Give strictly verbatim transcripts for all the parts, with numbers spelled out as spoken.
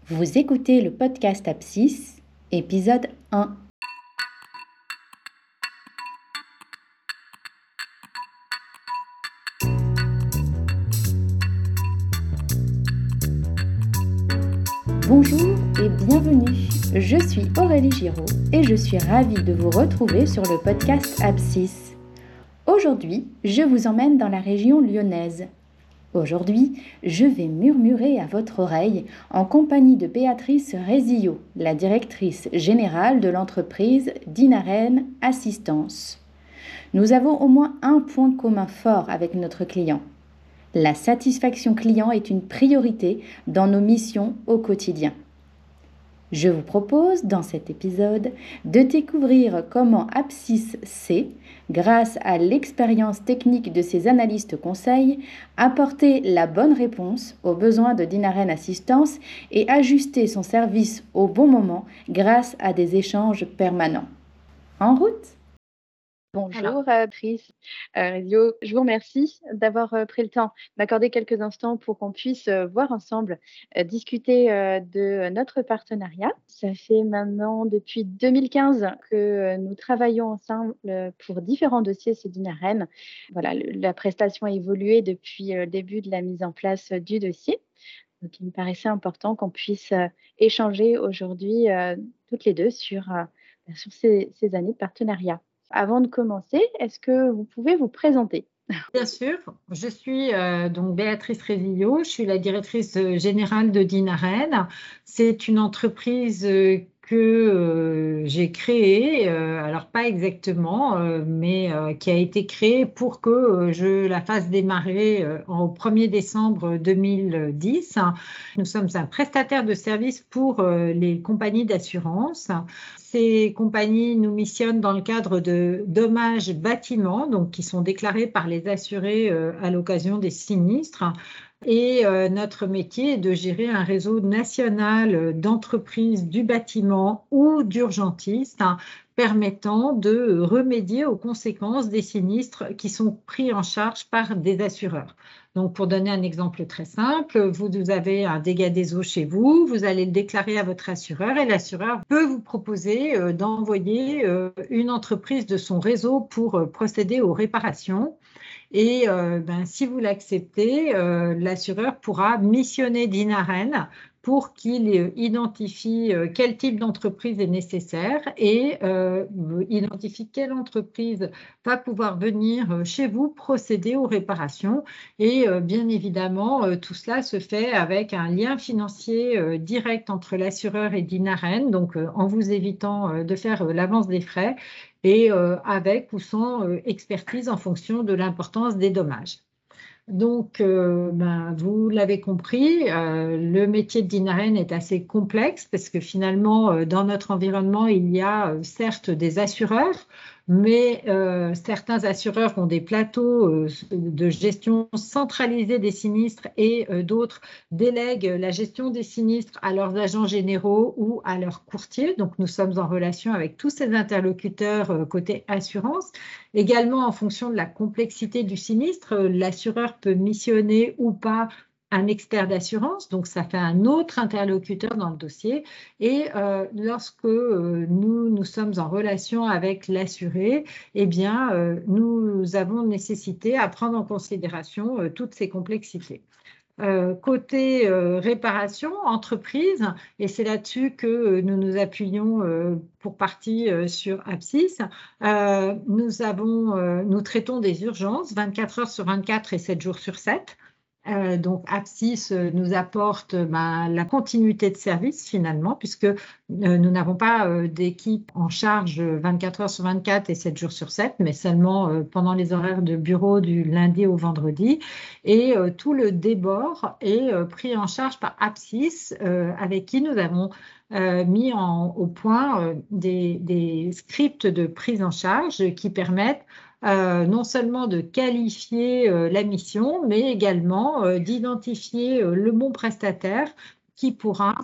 Vous écoutez le podcast Apsis, épisode un. Bonjour et bienvenue. Je suis Aurélie Giraud et je suis ravie de vous retrouver sur le podcast Apsis. Aujourd'hui, je vous emmène dans la région lyonnaise. Aujourd'hui, je vais murmurer à votre oreille en compagnie de Béatrice Rézillo, la directrice générale de l'entreprise Dinaren Assistance. Nous avons au moins un point commun fort avec notre client. La satisfaction client est une priorité dans nos missions au quotidien. Je vous propose, dans cet épisode, de découvrir comment Apsis sait, grâce à l'expérience technique de ses analystes conseils, apporter la bonne réponse aux besoins de Dinaren Assistance et ajuster son service au bon moment grâce à des échanges permanents. En route! Bonjour, euh, Patrice euh, Rézio. Je vous remercie d'avoir euh, pris le temps d'accorder quelques instants pour qu'on puisse euh, voir ensemble, euh, discuter euh, de notre partenariat. Ça fait maintenant depuis deux mille quinze que euh, nous travaillons ensemble euh, pour différents dossiers chez Dinaren. Voilà, le- la prestation a évolué depuis euh, le début de la mise en place euh, du dossier. Donc, il me paraissait important qu'on puisse euh, échanger aujourd'hui euh, toutes les deux sur, euh, sur ces, ces années de partenariat. Avant de commencer, est-ce que vous pouvez vous présenter? Bien sûr, je suis euh, donc Béatrice Rézillo, je suis la directrice euh, générale de Dinaren. C'est une entreprise euh, que euh, j'ai créée, euh, alors pas exactement, euh, mais euh, qui a été créée pour que euh, je la fasse démarrer euh, au premier décembre deux mille dix. Nous sommes un prestataire de services pour euh, les compagnies d'assurance. Ces compagnies nous missionnent dans le cadre de dommages bâtiments, donc qui sont déclarés par les assurés euh, à l'occasion des sinistres. Et euh, notre métier est de gérer un réseau national d'entreprises du bâtiment ou d'urgentistes, hein, permettant de remédier aux conséquences des sinistres qui sont pris en charge par des assureurs. Donc, pour donner un exemple très simple, vous, vous avez un dégât des eaux chez vous, vous allez le déclarer à votre assureur et l'assureur peut vous proposer euh, d'envoyer euh, une entreprise de son réseau pour euh, procéder aux réparations. Et euh, ben, si vous l'acceptez, euh, l'assureur pourra missionner Dinaren pour qu'il euh, identifie euh, quel type d'entreprise est nécessaire et euh, identifie quelle entreprise va pouvoir venir euh, chez vous procéder aux réparations. Et euh, bien évidemment, euh, tout cela se fait avec un lien financier euh, direct entre l'assureur et Dinaren, donc euh, en vous évitant euh, de faire euh, l'avance des frais et euh, avec ou sans euh, expertise en fonction de l'importance des dommages. Donc, euh, ben, vous l'avez compris, euh, le métier de Dinaren est assez complexe parce que finalement, euh, dans notre environnement, il y a euh, certes des assureurs, mais euh, certains assureurs ont des plateaux euh, de gestion centralisée des sinistres et euh, d'autres délèguent la gestion des sinistres à leurs agents généraux ou à leurs courtiers. Donc, nous sommes en relation avec tous ces interlocuteurs euh, côté assurance. Également, en fonction de la complexité du sinistre, l'assureur peut missionner ou pas un expert d'assurance, donc ça fait un autre interlocuteur dans le dossier. Et euh, lorsque euh, nous, nous sommes en relation avec l'assuré, eh bien, euh, nous avons nécessité à prendre en considération euh, toutes ces complexités. Euh, côté euh, réparation, entreprise, et c'est là-dessus que euh, nous nous appuyons euh, pour partie euh, sur Apsis, euh, nous, avons, euh, nous traitons des urgences vingt-quatre heures sur vingt-quatre et sept jours sur sept. Euh, donc, Apsis euh, nous apporte bah, la continuité de service finalement, puisque euh, nous n'avons pas euh, d'équipe en charge vingt-quatre heures sur vingt-quatre et sept jours sur sept, mais seulement euh, pendant les horaires de bureau du lundi au vendredi. Et euh, tout le débord est euh, pris en charge par Apsis, euh, avec qui nous avons euh, mis en, au point euh, des, des scripts de prise en charge qui permettent Euh, non seulement de qualifier euh, la mission, mais également euh, d'identifier euh, le bon prestataire qui pourra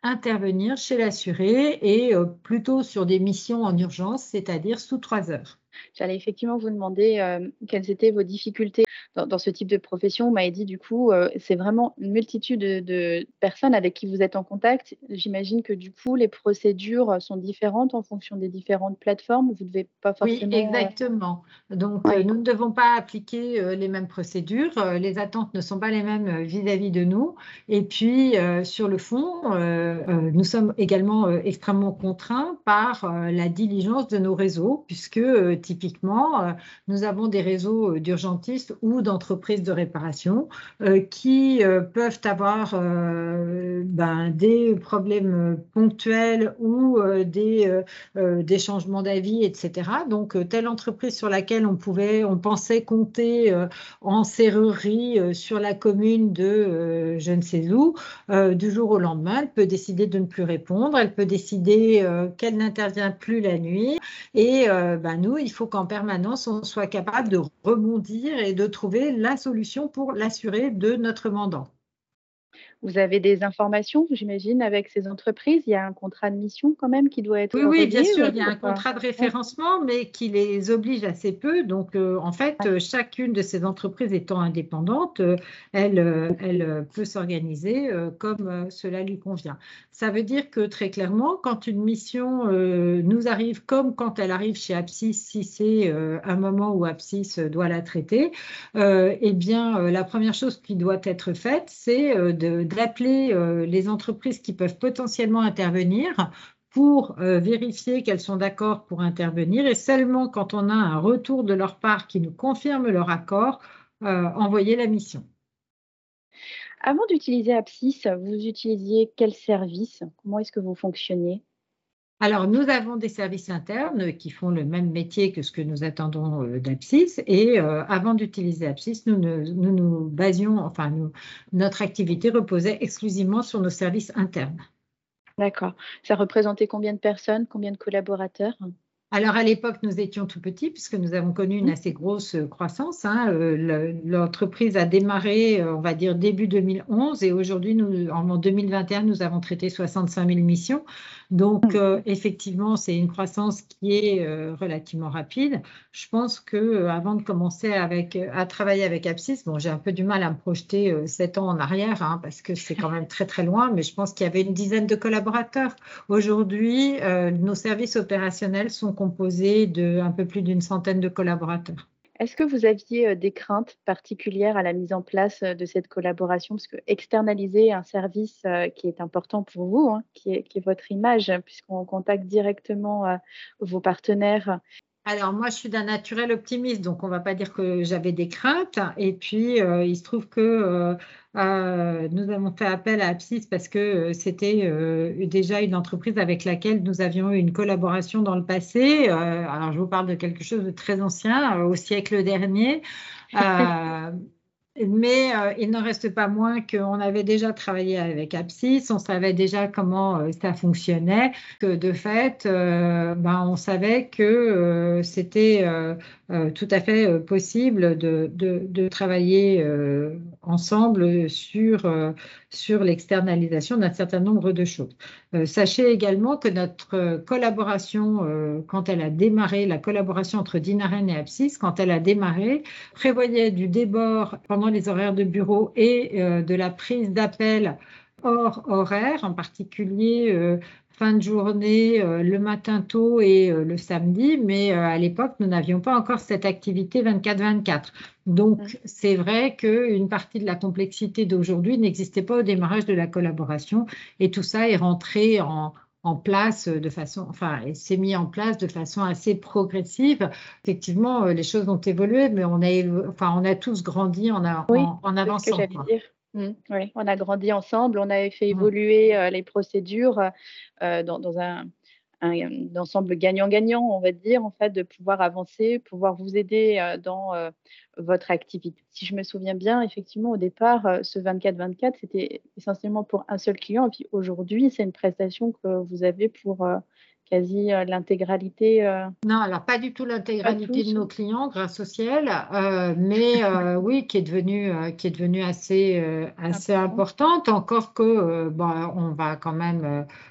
intervenir chez l'assuré et euh, plutôt sur des missions en urgence, c'est-à-dire sous trois heures. J'allais effectivement vous demander, heu, quelles étaient vos difficultés dans dans ce type de profession. Vous m'avez dit du coup, heu, c'est vraiment une multitude de de personnes avec qui vous êtes en contact. J'imagine que du coup, les procédures, sont différentes en fonction des différentes plateformes. Vous ne devez pas Oui, forcément, heu exactement. Donc, euh, ouais, nous ne devons pas appliquer euh, les mêmes procédures. Euh, les attentes ne sont pas les mêmes euh, vis-à-vis de nous. Et puis, euh, sur le fond, euh, euh, nous sommes également euh, extrêmement contraints par euh, la diligence de nos réseaux, puisque euh, typiquement, euh, nous avons des réseaux euh, d'urgentistes ou d'entreprises de réparation euh, qui euh, peuvent avoir euh, ben, des problèmes ponctuels ou euh, des, euh, euh, des changements d'avis, et cetera. Donc, euh, telle entreprise sur laquelle on pouvait, on pensait compter euh, en serrurerie euh, sur la commune de euh, je ne sais où, euh, du jour au lendemain, elle peut décider de ne plus répondre, elle peut décider euh, qu'elle n'intervient plus la nuit. Et euh, ben, nous, il faut qu'en permanence, on soit capable de rebondir et de trouver la solution pour l'assurer de notre mandant. vous avez des informations, j'imagine, avec ces entreprises? Il y a un contrat de mission quand même qui doit Oui, être oui, bien relié sûr, ou il y a un ou pas? contrat de Ouais, référencement, mais qui les oblige assez peu. Donc, euh, en fait, ouais. euh, chacune de ces entreprises étant indépendante, euh, elle, euh, elle euh, peut s'organiser euh, comme euh, cela lui convient. Ça veut dire que très clairement, quand une mission euh, nous arrive, comme quand elle arrive chez Apsys, si c'est euh, un moment où Apsys doit la traiter, euh, eh bien, euh, la première chose qui doit être faite, c'est euh, de- d'appeler euh, les entreprises qui peuvent potentiellement intervenir pour euh, vérifier qu'elles sont d'accord pour intervenir et seulement quand on a un retour de leur part qui nous confirme leur accord, euh, envoyer la mission. Avant d'utiliser Apsys, vous utilisiez quel service? Comment est-ce que vous fonctionniez? Alors, nous avons des services internes qui font le même métier que ce que nous attendons euh, d'Apsys et euh, avant d'utiliser Apsys, nous, ne- nous nous basions, enfin, nous- notre activité reposait exclusivement sur nos services internes. D'accord. Ça représentait combien de personnes, combien de collaborateurs? Alors, à l'époque, nous étions tout petits puisque nous avons connu une Mmh. assez grosse euh, croissance, hein. Euh, le- L'entreprise a démarré, euh, on va dire, début deux mille onze et aujourd'hui, nous, en deux mille vingt et un, nous avons traité soixante-cinq mille missions. Donc, Mmh. euh, effectivement, c'est une croissance qui est euh, relativement rapide. Je pense que euh, avant de commencer avec, à travailler avec Apsys, bon, j'ai un peu du mal à me projeter euh, sept ans en arrière, hein, parce que c'est quand même très, très loin, mais je pense qu'il y avait une dizaine de collaborateurs. Aujourd'hui, euh, nos services opérationnels sont composés de un peu plus d'une centaine de collaborateurs. Est-ce que vous aviez, heu, des craintes particulières à la mise en place, heu, de cette collaboration? Parce que externaliser un service, heu, qui est important pour vous, hein, qui est qui est votre image, puisqu'on contacte directement, heu, vos partenaires. Alors moi, je suis d'un naturel optimiste, donc on ne va pas dire que j'avais des craintes. Et puis, euh, il se trouve que euh, euh, nous avons fait appel à Apsys parce que euh, c'était euh, déjà une entreprise avec laquelle nous avions eu une collaboration dans le passé. Euh, alors, je vous parle de quelque chose de très ancien, euh, au siècle dernier. Euh, Mais euh, il n'en reste pas moins qu'on avait déjà travaillé avec Apsys, on savait déjà comment euh, ça fonctionnait, que de fait, euh, ben, on savait que euh, c'était euh, euh, tout à fait euh, possible de, de- de travailler euh, ensemble sur, euh, sur l'externalisation d'un certain nombre de choses. Euh, sachez également que notre euh, collaboration, euh, quand elle a démarré, la collaboration entre Dinaren et Apsys, quand elle a démarré, prévoyait du débord pendant les horaires de bureau et euh, de la prise d'appel hors horaire, en particulier euh, fin de journée, euh, le matin tôt et euh, le samedi, mais euh, à l'époque, nous n'avions pas encore cette activité vingt-quatre vingt-quatre. Mmh. Donc, c'est vrai qu'une partie de la complexité d'aujourd'hui n'existait pas au démarrage de la collaboration et tout ça est rentré en, en place de façon, enfin, et s'est mis en place de façon assez progressive. Effectivement, euh, les choses ont évolué, mais on a, évo- enfin, on a tous grandi en, a- Oui, en, en c'est ce que avançant, j'allais quoi. dire. Mmh, oui, on a grandi ensemble, on avait fait Mm. évoluer, heu, les procédures, heu heu, dans dans un un, hem, ensemble gagnant-gagnant, on va dire, en fait, de pouvoir avancer, pouvoir vous aider, heu, dans, heu, votre activité. Si je me souviens bien, effectivement, au départ, heu, ce vingt-quatre vingt-quatre, c'était essentiellement pour un seul client et puis aujourd'hui, c'est une prestation que vous avez pour, heu, quasi, heu, l'intégralité, heu Non, alors pas du tout pas l'intégralité de tous? nos clients, grâce au ciel, euh, mais euh, oui, qui est devenue, euh, qui est devenue assez, euh, assez Important. importante, encore que euh, bon, on va quand même euh,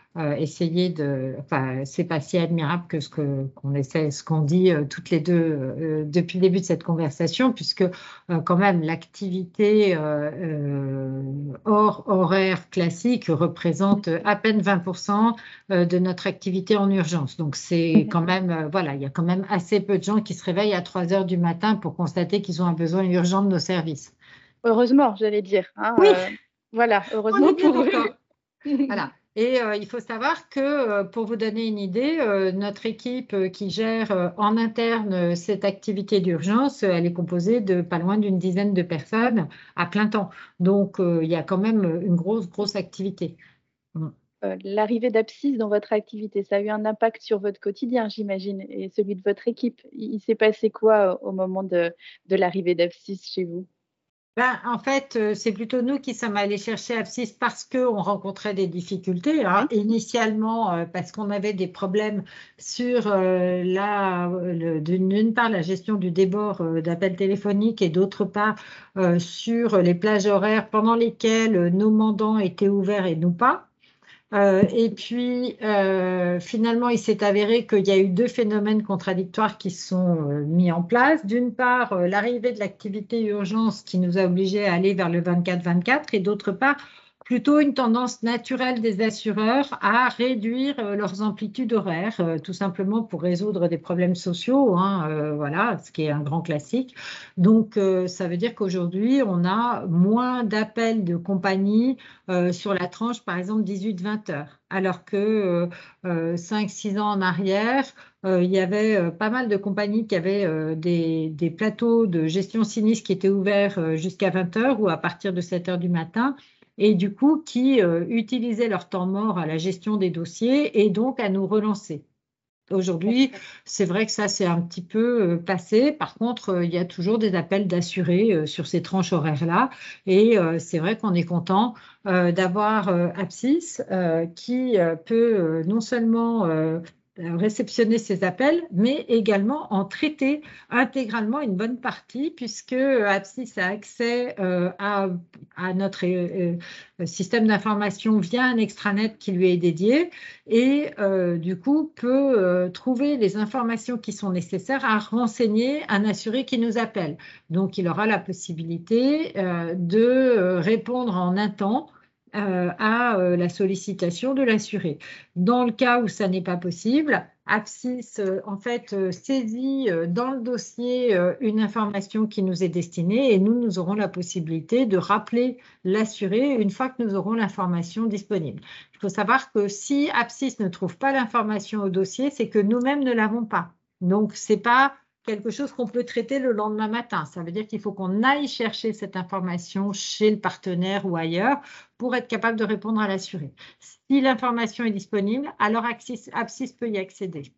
euh, essayer de, enfin, c'est pas si admirable que ce que qu'on essaie, ce qu'on dit euh, toutes les deux euh, depuis le début de cette conversation, puisque euh, quand même l'activité euh, euh, hors horaire classique représente à peine vingt pour cent euh, de notre activité en urgence. Donc c'est quand même, euh, voilà, il y a quand même assez peu de gens qui se réveillent à trois heures du matin pour constater qu'ils ont un besoin urgent de nos services. Heureusement, j'allais dire. Hein, Oui, euh, voilà, on heureusement est bien pour eux. d'accord. Voilà. Et euh, il faut savoir que, euh, pour vous donner une idée, euh, notre équipe euh, qui gère euh, en interne euh, cette activité d'urgence, euh, elle est composée de pas loin d'une dizaine de personnes à plein temps. Donc, euh, il y a quand même une grosse, grosse activité. Mm. Euh, L'arrivée d'Apsis dans votre activité, ça a eu un impact sur votre quotidien, j'imagine, et celui de votre équipe. Il, il s'est passé quoi euh, au moment de, de l'arrivée d'Apsis chez vous? Ben, en fait, euh, c'est plutôt nous qui sommes allés chercher Apsis parce qu'on rencontrait des difficultés, hein. Oui. Initialement, euh, parce qu'on avait des problèmes sur euh, la, le- d'une part la gestion du débord euh, d'appels téléphoniques et d'autre part euh, sur les plages horaires pendant lesquelles euh, nos mandants étaient ouverts et nous pas. Euh, et puis, euh, finalement, il s'est avéré qu'il y a eu deux phénomènes contradictoires qui sont euh, mis en place. D'une part, euh, l'arrivée de l'activité urgence qui nous a obligés à aller vers le vingt-quatre vingt-quatre et d'autre part, plutôt une tendance naturelle des assureurs à réduire euh, leurs amplitudes horaires, euh, tout simplement pour résoudre des problèmes sociaux, hein, euh, voilà, ce qui est un grand classique. Donc, euh, ça veut dire qu'aujourd'hui, on a moins d'appels de compagnie euh, sur la tranche, par exemple, dix-huit vingt heures. Alors que euh, euh, cinq six ans en arrière, euh, il y avait euh, pas mal de compagnies qui avaient euh, des, des plateaux de gestion sinistre qui étaient ouverts euh, jusqu'à vingt heures ou à partir de sept heures du matin, et du coup qui euh, utilisaient leur temps mort à la gestion des dossiers et donc à nous relancer. Aujourd'hui, c'est vrai que ça, c'est un petit peu euh, passé. Par contre, euh, il y a toujours des appels d'assurés euh, sur ces tranches horaires-là. Et euh, c'est vrai qu'on est content euh, d'avoir euh, Apsis euh, qui euh, peut euh, non seulement euh, réceptionner ces appels, mais également en traiter intégralement une bonne partie, puisque Apsis a accès euh, à, à notre euh, euh, système d'information via un extranet qui lui est dédié et euh, du coup peut euh, trouver les informations qui sont nécessaires à renseigner un assuré qui nous appelle. Donc, il aura la possibilité euh, de euh, répondre en un temps euh, à euh, la sollicitation de l'assuré. Dans le cas où ça n'est pas possible, Apsis euh, en fait euh, saisit euh, dans le dossier euh, une information qui nous est destinée et nous, nous aurons la possibilité de rappeler l'assuré une fois que nous aurons l'information disponible. Il faut savoir que si Apsis ne trouve pas l'information au dossier, c'est que nous-mêmes ne l'avons pas. Donc, ce n'est pas quelque chose qu'on peut traiter le lendemain matin. Ça veut dire qu'il faut qu'on aille chercher cette information chez le partenaire ou ailleurs pour être capable de répondre à l'assuré. Si l'information est disponible, alors Apsis, Apsis peut y accéder.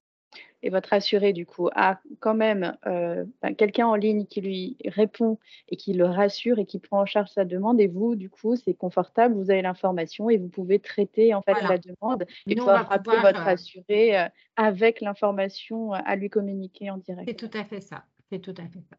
Et votre assuré, du coup, a quand même euh, ben, quelqu'un en ligne qui lui répond et qui le rassure et qui prend en charge sa demande. Et vous, du coup, c'est confortable, vous avez l'information et vous pouvez traiter en fait Voilà. la demande et Nous, on pouvoir va rappeler pouvoir, votre euh, assuré euh, avec l'information à lui communiquer en direct. c'est tout à fait ça. C'est tout à fait ça.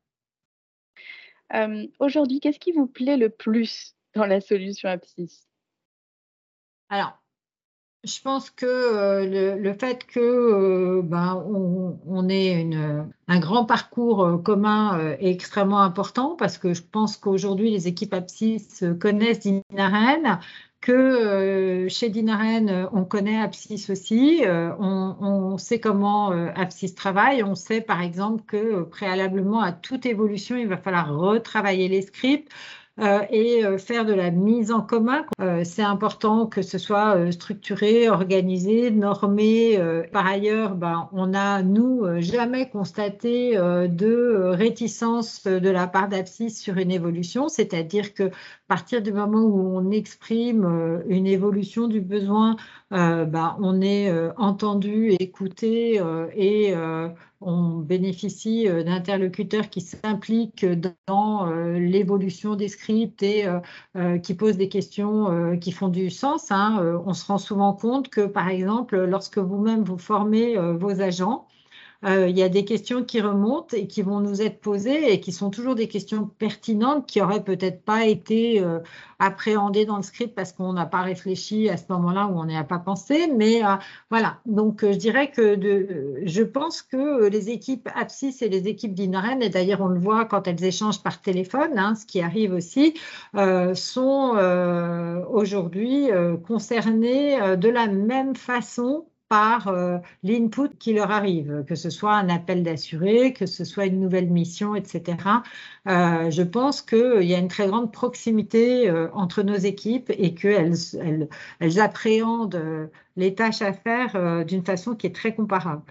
Euh, Aujourd'hui, qu'est-ce qui vous plaît le plus dans la solution Apsis? Alors, je pense que euh, le, le fait que euh, ben, on, on ait une, un grand parcours euh, commun euh, est extrêmement important parce que je pense qu'aujourd'hui, les équipes Apsis euh, connaissent Dinaren, que euh, chez Dinaren, euh, on connaît Apsis aussi, euh, on, on sait comment euh, Apsis travaille, on sait par exemple que euh, préalablement à toute évolution, il va falloir retravailler les scripts. Euh, et euh, faire de la mise en commun. Euh, c'est important que ce soit euh, structuré, organisé, normé. Euh, par ailleurs, ben, on n'a, nous, euh, jamais constaté euh, de euh, réticence de la part d'Apsis sur une évolution, c'est-à-dire que à partir du moment où on exprime euh, une évolution du besoin, euh, ben, on est euh, entendu, écouté euh, et euh, on bénéficie euh, d'interlocuteurs qui s'impliquent dans euh, l'évolution des scripts et euh, euh, qui posent des questions euh, qui font du sens, hein. Euh, on se rend souvent compte que, par exemple, lorsque vous-même vous formez euh, vos agents, euh, il y a des questions qui remontent et qui vont nous être posées et qui sont toujours des questions pertinentes qui auraient peut-être pas été euh, appréhendées dans le script parce qu'on n'a pas réfléchi à ce moment-là ou on n'y a pas pensé. Mais euh, voilà, donc euh, je dirais que de, je pense que les équipes Apsys et les équipes d'Inaren, et d'ailleurs on le voit quand elles échangent par téléphone, hein, ce qui arrive aussi, euh, sont euh, aujourd'hui euh, concernées euh, de la même façon par euh, l'input qui leur arrive, que ce soit un appel d'assuré, que ce soit une nouvelle mission, et cetera. Euh, je pense qu'il y a une très grande proximité euh, entre nos équipes et qu'elles elles, elles appréhendent euh, les tâches à faire euh, d'une façon qui est très comparable.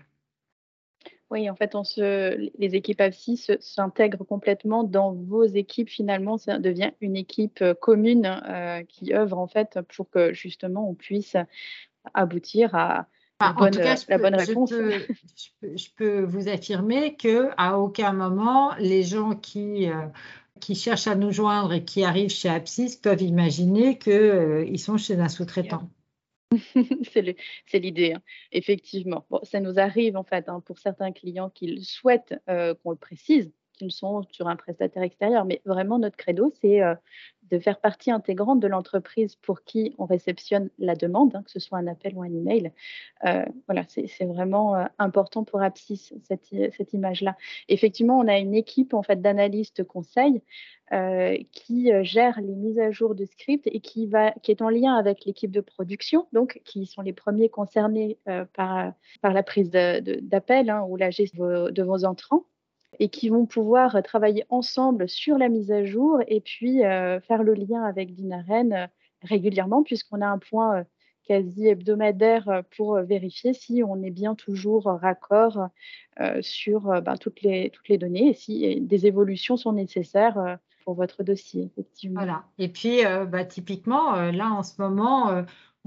Oui, en fait, on se, les équipes Apsys s'intègrent complètement dans vos équipes. Finalement, ça devient une équipe commune euh, qui œuvre en fait pour que justement on puisse aboutir à la Enfin, en bonne, tout cas, je la peux, bonne je réponse. peux, je peux, je peux vous affirmer qu'à aucun moment, les gens qui, euh, qui cherchent à nous joindre et qui arrivent chez Apsys peuvent imaginer qu'ils euh, sont chez un sous-traitant. C'est le- c'est l'idée, hein. Effectivement. Bon, ça nous arrive en fait hein, pour certains clients qui souhaitent euh, qu'on le précise, qu'ils sont sur un prestataire extérieur, mais vraiment notre credo, c'est euh, de faire partie intégrante de l'entreprise pour qui on réceptionne la demande, hein, que ce soit un appel ou un email. Euh, voilà, c'est c'est vraiment euh, important pour Apsys, cette, i- cette image-là. Effectivement, on a une équipe en fait d'analystes conseils euh, qui euh, gère les mises à jour de script et qui, va, qui est en lien avec l'équipe de production, donc qui sont les premiers concernés euh, par, par la prise de- de- d'appel hein, ou la gestion de vos, de vos entrants et qui vont pouvoir travailler ensemble sur la mise à jour et puis euh, faire le lien avec Dinaren euh, régulièrement puisqu'on a un point euh, quasi hebdomadaire euh, pour euh, vérifier si on est bien toujours raccord euh, sur euh, ben, toutes, les, toutes les données et si euh, des évolutions sont nécessaires euh, pour votre dossier, effectivement. Voilà. Et puis, euh, bah, typiquement, euh, là, en ce moment, euh,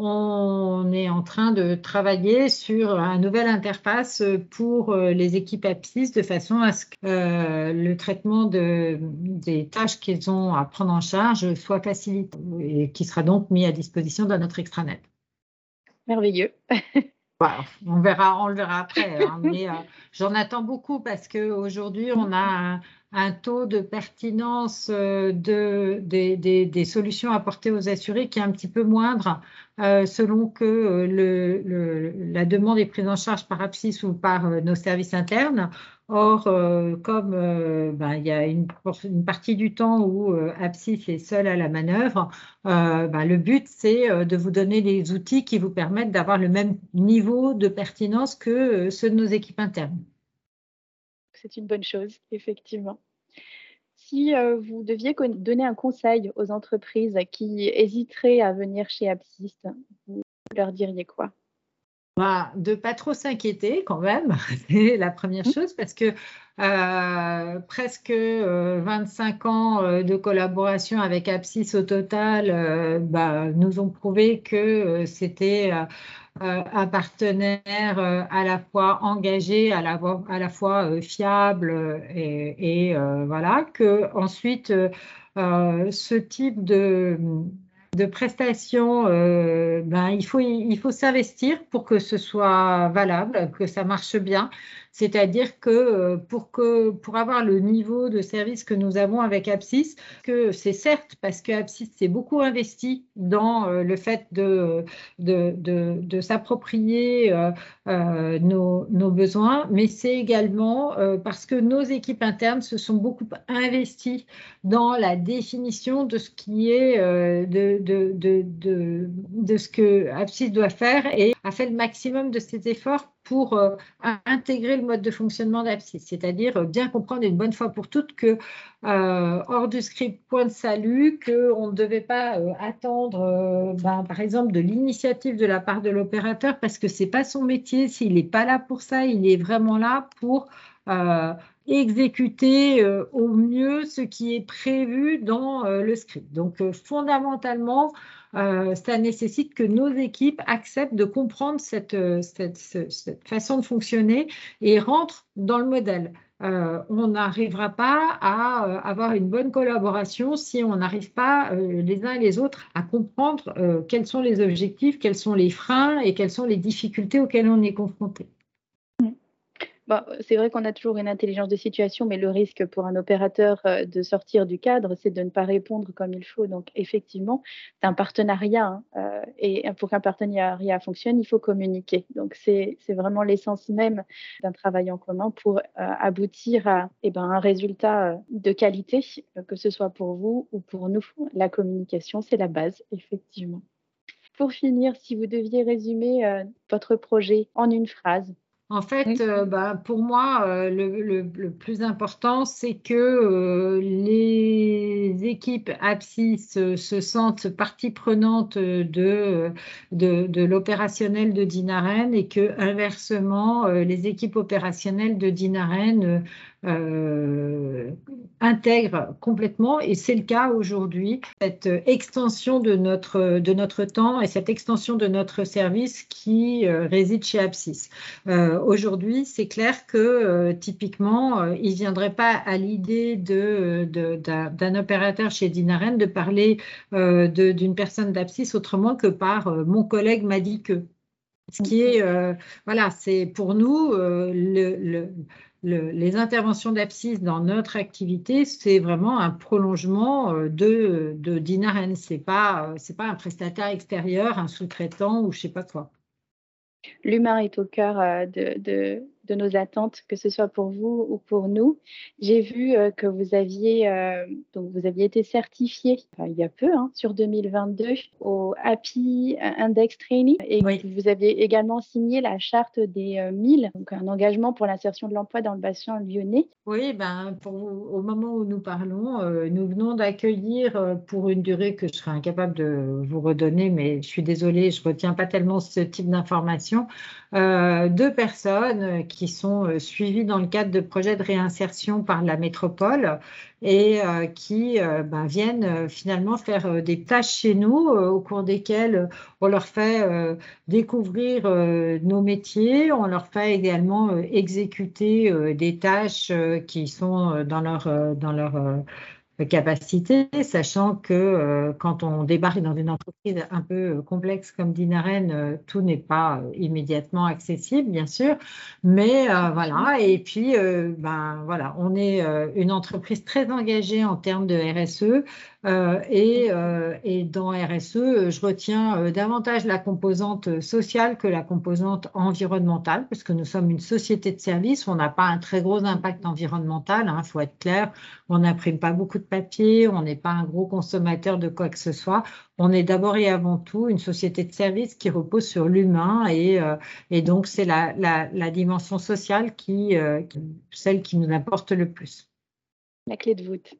on est en train de travailler sur une nouvelle interface pour euh, les équipes Apsys de façon à ce que euh, le traitement de, des tâches qu'ils ont à prendre en charge soit facilité et qui sera donc mis à disposition dans notre extranet. Merveilleux. Voilà, on verra, on le verra après, hein, mais euh, j'en attends beaucoup parce qu'aujourd'hui, on a un, un taux de pertinence euh, de, des, des, des solutions apportées aux assurés qui est un petit peu moindre euh, selon que euh, le, le, la demande est prise en charge par Apsys ou par euh, nos services internes. Or, euh, comme euh, ben, il y a une, une partie du temps où euh, Apsys est seul à la manœuvre, euh, ben, le but, c'est euh, de vous donner les outils qui vous permettent d'avoir le même niveau de pertinence que euh, ceux de nos équipes internes. C'est une bonne chose, effectivement. Si euh, vous deviez donner un conseil aux entreprises qui hésiteraient à venir chez Apsys, vous leur diriez quoi? Bah, de ne pas trop s'inquiéter quand même, c'est la première chose parce que euh, presque euh, vingt-cinq ans euh, de collaboration avec Apsys au total euh, bah, nous ont prouvé que euh, c'était euh, un partenaire euh, à la fois engagé, à la, à la fois euh, fiable euh, et, et euh, voilà, que ensuite euh, euh, ce type de de prestations, euh, ben, il faut, il faut s'investir pour que ce soit valable, que ça marche bien. C'est-à-dire que, euh, pour que pour avoir le niveau de service que nous avons avec Apsys, que c'est certes parce que Apsys s'est beaucoup investi dans euh, le fait de, de, de, de s'approprier euh, euh, nos, nos besoins, mais c'est également euh, parce que nos équipes internes se sont beaucoup investies dans la définition de ce qui est euh, de, de, de, de, de ce que Apsys doit faire et a fait le maximum de ses efforts pour euh, intégrer le mode de fonctionnement d'Apsys, c'est-à-dire euh, bien comprendre une bonne fois pour toutes que euh, hors du script point de salut, qu'on ne devait pas euh, attendre euh, ben, par exemple de l'initiative de la part de l'opérateur parce que c'est pas son métier, s'il n'est pas là pour ça, il est vraiment là pour euh, exécuter euh, au mieux ce qui est prévu dans euh, le script. Donc euh, fondamentalement, euh, ça nécessite que nos équipes acceptent de comprendre cette, cette, cette, cette façon de fonctionner et rentrent dans le modèle. Euh, on n'arrivera pas à euh, avoir une bonne collaboration si on n'arrive pas euh, les uns et les autres à comprendre euh, quels sont les objectifs, quels sont les freins et quelles sont les difficultés auxquelles on est confronté. Bon, c'est vrai qu'on a toujours une intelligence de situation, mais le risque pour un opérateur euh, de sortir du cadre, c'est de ne pas répondre comme il faut. Donc, effectivement, c'est un partenariat, hein, euh, et pour qu'un partenariat fonctionne, il faut communiquer. Donc, c'est, c'est vraiment l'essence même d'un travail en commun pour euh, aboutir à eh ben, un résultat euh, de qualité, euh, que ce soit pour vous ou pour nous. La communication, c'est la base, effectivement. Pour finir, si vous deviez résumer euh, votre projet en une phrase. En fait, euh, bah, pour moi, euh, le, le- le plus important, c'est que euh, les équipes Apsys euh, se sentent partie prenante de, de, de l'opérationnel de Dinaren et que, inversement, euh, les équipes opérationnelles de Dinaren euh, intègrent complètement, et c'est le cas aujourd'hui, cette extension de notre, de notre temps et cette extension de notre service qui euh, réside chez Apsys. Euh, aujourd'hui, c'est clair que euh, typiquement, euh, il ne viendrait pas à l'idée de, de, d'un, d'un opérateur chez Dinaren de parler euh, de, d'une personne d'Apsys autrement que par euh, mon collègue m'a dit que. Ce qui est, euh, voilà, c'est pour nous, euh, le, le, le, les interventions d'Apsys dans notre activité, c'est vraiment un prolongement euh, de, de Dinaren. Ce n'est pas, euh, c'est pas un prestataire extérieur, un sous-traitant ou je ne sais pas quoi. L'humain est au cœur euh, de, de, de nos attentes, que ce soit pour vous ou pour nous. J'ai vu euh, que vous aviez, euh, donc vous aviez été certifié euh, il y a peu, hein, sur deux mille vingt-deux, au Happy Index Training, et Oui. que vous aviez également signé la charte des euh, mille, donc un engagement pour l'insertion de l'emploi dans le bassin lyonnais. Oui, ben, pour, au moment où nous parlons, euh, nous venons d'accueillir euh, pour une durée que je serais incapable de vous redonner, mais je suis désolée, je ne retiens pas tellement ce type d'informations, euh, deux personnes qui sont euh, suivies dans le cadre de projets de réinsertion par la métropole et euh, qui euh, ben, viennent euh, finalement faire euh, des tâches chez nous euh, au cours desquelles on leur fait euh, découvrir euh, nos métiers, on leur fait également euh, exécuter euh, des tâches euh, qui sont euh, dans leur, euh, dans leur euh, capacité, sachant que euh, quand on débarque dans une entreprise un peu complexe comme Dinaren, euh, tout n'est pas euh, immédiatement accessible, bien sûr, mais euh, voilà. Et puis, euh, ben voilà, on est euh, une entreprise très engagée en termes de R S E. Euh, et, euh, et dans R S E, je retiens euh, davantage la composante sociale que la composante environnementale, parce que nous sommes une société de services, on n'a pas un très gros impact environnemental, il faut être clair, on n'imprime pas beaucoup de papier, on n'est pas un gros consommateur de quoi que ce soit, on est d'abord et avant tout une société de services qui repose sur l'humain, et, euh, et donc c'est la, la, la dimension sociale qui, euh, qui, celle qui nous importe le plus. La clé de voûte.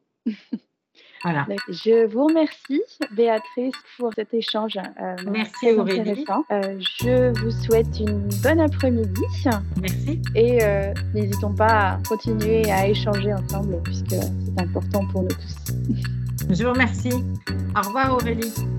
Voilà. Je vous remercie, Béatrice, pour cet échange. Euh, Merci très Aurélie. Intéressant. Euh, je vous souhaite une bonne après-midi. Merci. Et euh, n'hésitons pas à continuer à échanger ensemble puisque c'est important pour nous tous. Je vous remercie. Au revoir Aurélie.